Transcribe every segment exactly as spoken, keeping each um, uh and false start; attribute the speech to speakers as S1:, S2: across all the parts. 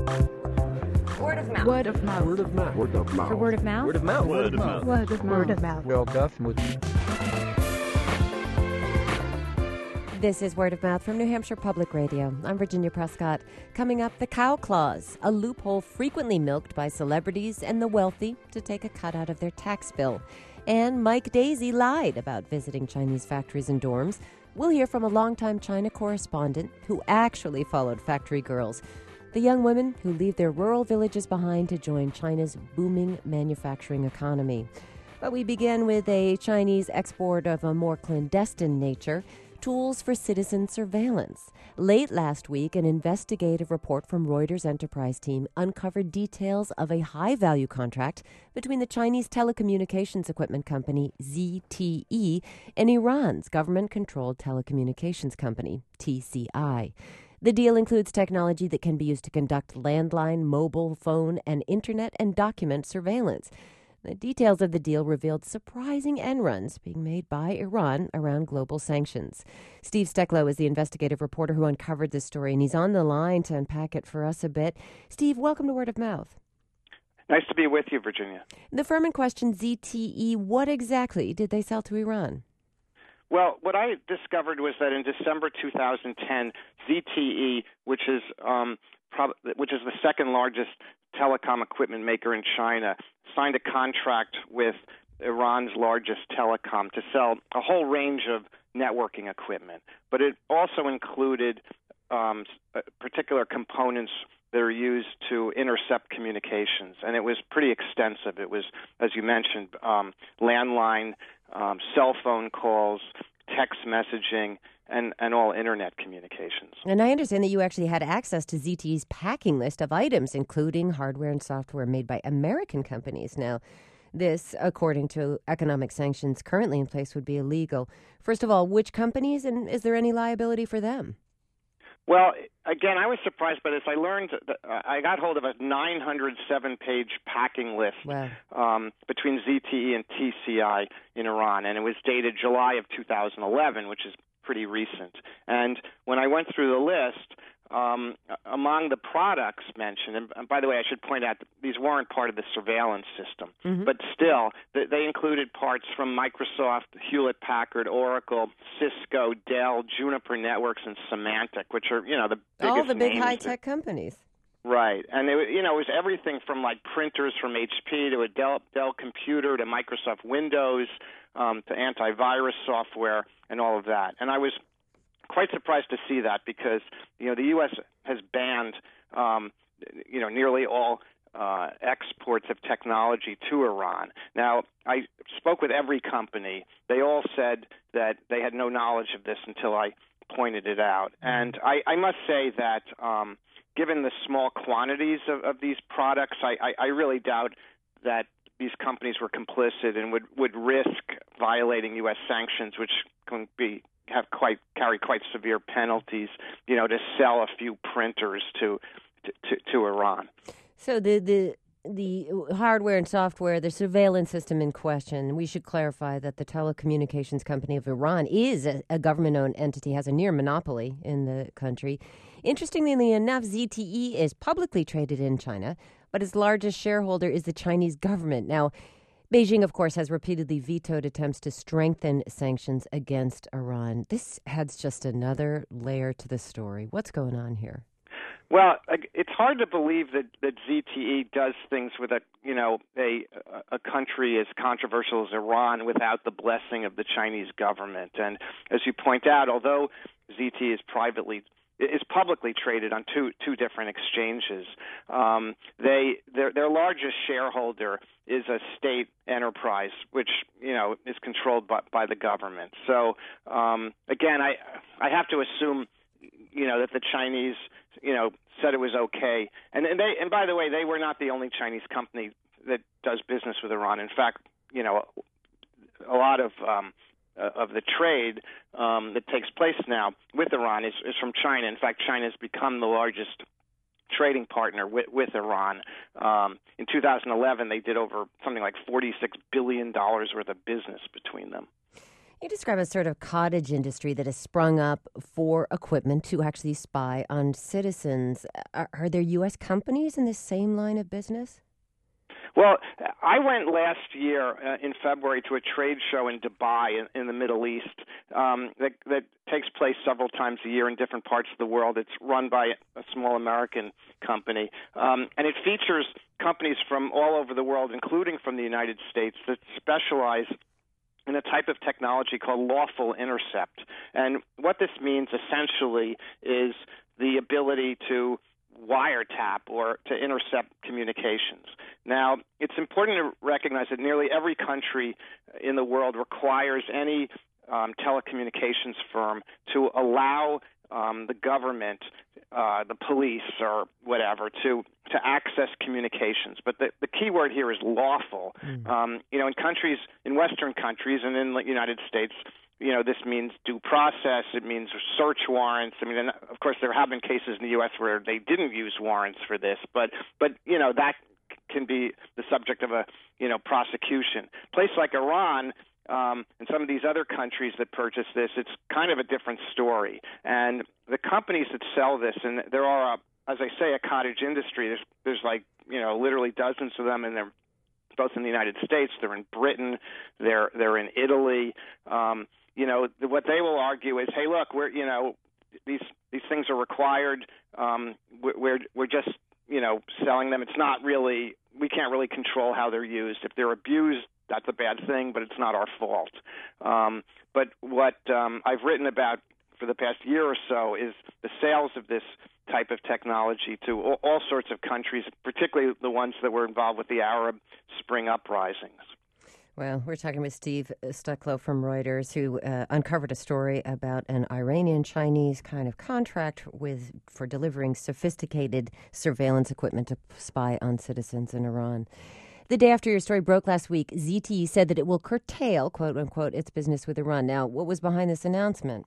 S1: Word of mouth.
S2: Word of mouth.
S3: Word of mouth. Word of mouth.
S2: For word of mouth.
S3: Word of mouth.
S4: Word of mouth.
S2: Word of mouth.
S5: Word of mouth.
S1: This is Word of Mouth from New Hampshire Public Radio. I'm Virginia Prescott. Coming up, the cow clause, a loophole frequently milked by celebrities and the wealthy to take a cut out of their tax bill. And Mike Daisey lied about visiting Chinese factories and dorms. We'll hear from a longtime China correspondent who actually followed factory girls, the young women who leave their rural villages behind to join China's booming manufacturing economy. But we begin with a Chinese export of a more clandestine nature, tools for citizen surveillance. Late last week, an investigative report from Reuters Enterprise team uncovered details of a high-value contract between the Chinese telecommunications equipment company Z T E and Iran's government-controlled telecommunications company, T C I. The deal includes technology that can be used to conduct landline, mobile phone, and internet and document surveillance. The details of the deal revealed surprising end runs being made by Iran around global sanctions. Steve Stecklow is the investigative reporter who uncovered this story, and he's on the line to unpack it for us a bit. Steve, welcome to Word of Mouth.
S6: Nice to be with you, Virginia.
S1: The firm in question, Z T E, what exactly did they sell to Iran?
S6: Well, what I discovered was that in December two thousand ten, Z T E, which is um, prob- which is the second largest telecom equipment maker in China, signed a contract with Iran's largest telecom to sell a whole range of networking equipment. But it also included um, particular components that are used to intercept communications. And it was pretty extensive. It was, as you mentioned, um, landline, um, cell phone calls, text messaging, and, and all internet communications.
S1: And I understand that you actually had access to Z T E's packing list of items, including hardware and software made by American companies. Now, this, according to economic sanctions currently in place, would be illegal. First of all, which companies, and is there any liability for them?
S6: Well, again, I was surprised by this. I learned that I got hold of a nine hundred seven page packing list
S1: Wow.
S6: um, between Z T E and T C I in Iran, and it was dated July of two thousand eleven, which is pretty recent. And when I went through the list, um, among the products mentioned, and by the way, I should point out that these weren't part of the surveillance system, mm-hmm. but still, they included parts from Microsoft, Hewlett-Packard, Oracle, Cisco, Dell, Juniper Networks, and Symantec, which are, you know, the biggest
S1: all the big
S6: names
S1: high-tech companies.
S6: Right, and it, you know, it was everything from like printers from H P to a Dell, Dell computer to Microsoft Windows um, to antivirus software and all of that. And I was quite surprised to see that because, you know, the U S has banned, um, you know, nearly all uh, exports of technology to Iran. Now, I spoke with every company. They all said that they had no knowledge of this until I pointed it out. And I, I must say that um, given the small quantities of, of these products, I, I, I really doubt that these companies were complicit and would, would risk violating U S sanctions, which can be have quite carry quite severe penalties, you know, to sell a few printers to to, to Iran.
S1: So the the the hardware and software, the surveillance system in question, we should clarify that the telecommunications company of Iran is a, a government-owned entity, has a near monopoly in the country. Interestingly enough, Z T E is publicly traded in China, but its largest shareholder is the Chinese government. Now, Beijing, of course, has repeatedly vetoed attempts to strengthen sanctions against Iran. This adds just another layer to the story. What's going on here?
S6: Well, it's hard to believe that, that Z T E does things with a you know a a country as controversial as Iran without the blessing of the Chinese government. And as you point out, although Z T E is privately is publicly traded on two two different exchanges, um, they their their largest shareholder is a state enterprise, which you know is controlled by, by the government. So um, again, I I have to assume you know that the Chinese you know said it was okay, and and they and by the way, they were not the only Chinese company that does business with Iran. In fact, you know a lot of um, of the trade um, that takes place now with Iran is, is from China. In fact, China has become the largest trading partner with, with Iran. Um, in two thousand eleven, they did over something like forty-six billion dollars worth of business between them.
S1: You describe a sort of cottage industry that has sprung up for equipment to actually spy on citizens. Are, are there U S companies in this same line of business?
S6: Well, I went last year uh, in February to a trade show in Dubai in, in the Middle East um, that, that takes place several times a year in different parts of the world. It's run by a small American company, um, and it features companies from all over the world, including from the United States, that specialize in a type of technology called lawful intercept. And what this means essentially is the ability to wiretap or to intercept communications. Now, it's important to recognize that nearly every country in the world requires any um, telecommunications firm to allow um, the government, uh, the police or whatever, to to access communications. But the, the key word here is lawful. Mm. Um, you know, in countries, in Western countries and in the United States, you know, this means due process. It means search warrants. I mean, and of course, there have been cases in the U S where they didn't use warrants for this, but, but you know, that can be the subject of a, you know, prosecution. A place like Iran um, and some of these other countries that purchase this, it's kind of a different story. And the companies that sell this, and there are, a, as I say, a cottage industry. There's, there's like, you know, literally dozens of them, and they're both in the United States. They're in Britain. They're they're in Italy. Um, You know, what they will argue is, hey, look, we're, you know, these these things are required. Um, we're we're just, you know, selling them. It's not really, we can't really control how they're used. If they're abused, that's a bad thing, but it's not our fault. Um, but what um, I've written about for the past year or so is the sales of this type of technology to all, all sorts of countries, particularly the ones that were involved with the Arab Spring uprisings.
S1: Well, we're talking with Steve Stucklow from Reuters, who uh, uncovered a story about an Iranian-Chinese kind of contract with for delivering sophisticated surveillance equipment to spy on citizens in Iran. The day after your story broke last week, Z T E said that it will curtail, quote-unquote, its business with Iran. Now, what was behind this announcement?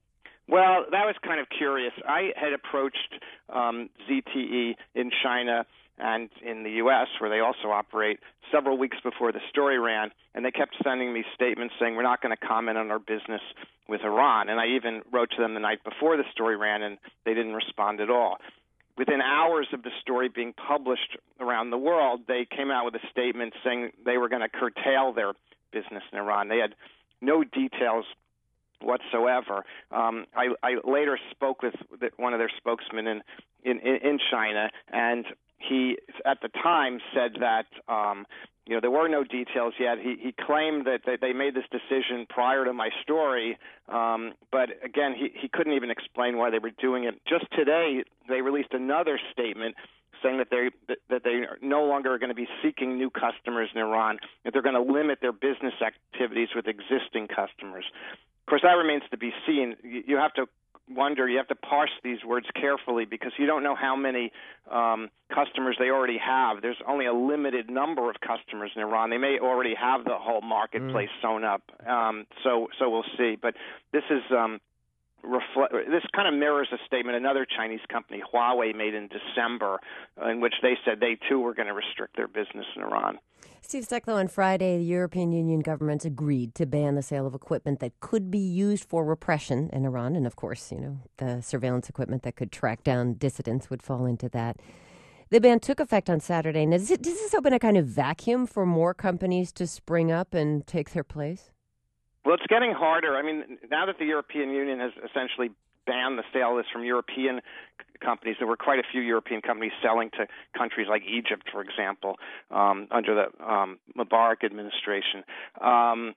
S6: Well, that was kind of curious. I had approached um, Z T E in China and in the U S, where they also operate, several weeks before the story ran, and they kept sending me statements saying, we're not going to comment on our business with Iran. And I even wrote to them the night before the story ran, and they didn't respond at all. Within hours of the story being published around the world, they came out with a statement saying they were going to curtail their business in Iran. They had no details whatsoever. Um, I, I later spoke with one of their spokesmen in, in, in China, and he, at the time, said that um, you know there were no details yet. He, he claimed that they, they made this decision prior to my story, um, but again, he, he couldn't even explain why they were doing it. Just today, they released another statement saying that they that, that they are no longer are going to be seeking new customers in Iran, that they're going to limit their business activities with existing customers. Of course, that remains to be seen. You, you have to wonder, you have to parse these words carefully because you don't know how many um, customers they already have. There's only a limited number of customers in Iran. They may already have the whole marketplace mm. sewn up. Um, so, so we'll see. But this is um, reflect. This kind of mirrors a statement another Chinese company, Huawei, made in December, in which they said they too were going to restrict their business in Iran.
S1: Steve Stucklow, on Friday, the European Union governments agreed to ban the sale of equipment that could be used for repression in Iran. And, of course, you know, the surveillance equipment that could track down dissidents would fall into that. The ban took effect on Saturday. Now, does, it, does this open a kind of vacuum for more companies to spring up and take their place?
S6: Well, it's getting harder. I mean, now that the European Union has essentially banned the sale of this from European companies, there were quite a few European companies selling to countries like Egypt, for example, um, under the um, Mubarak administration. Um,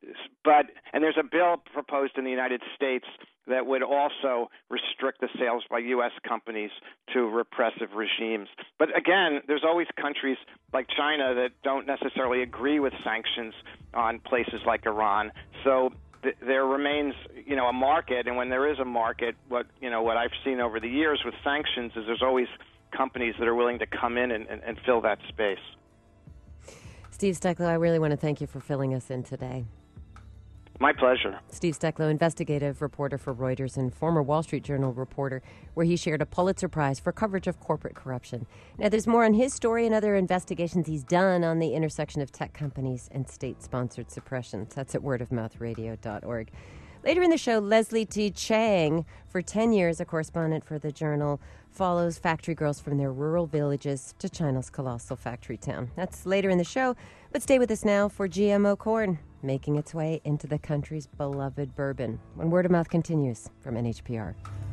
S6: but and there's a bill proposed in the United States that would also restrict the sales by U S companies to repressive regimes. But again, there's always countries like China that don't necessarily agree with sanctions on places like Iran. So th- there remains, you know, a market, and when there is a market, what you know, what I've seen over the years with sanctions is there's always companies that are willing to come in and, and, and fill that space.
S1: Steve Stucklow, I really want to thank you for filling us in today.
S6: My pleasure.
S1: Steve Stecklow, investigative reporter for Reuters and former Wall Street Journal reporter, where he shared a Pulitzer Prize for coverage of corporate corruption. Now, there's more on his story and other investigations he's done on the intersection of tech companies and state-sponsored suppression. That's at word of mouth radio dot org. Later in the show, Leslie T. Chang, for ten years a correspondent for the Journal, follows factory girls from their rural villages to China's colossal factory town. That's later in the show, but stay with us now for G M O corn making its way into the country's beloved bourbon when Word of Mouth continues from N H P R.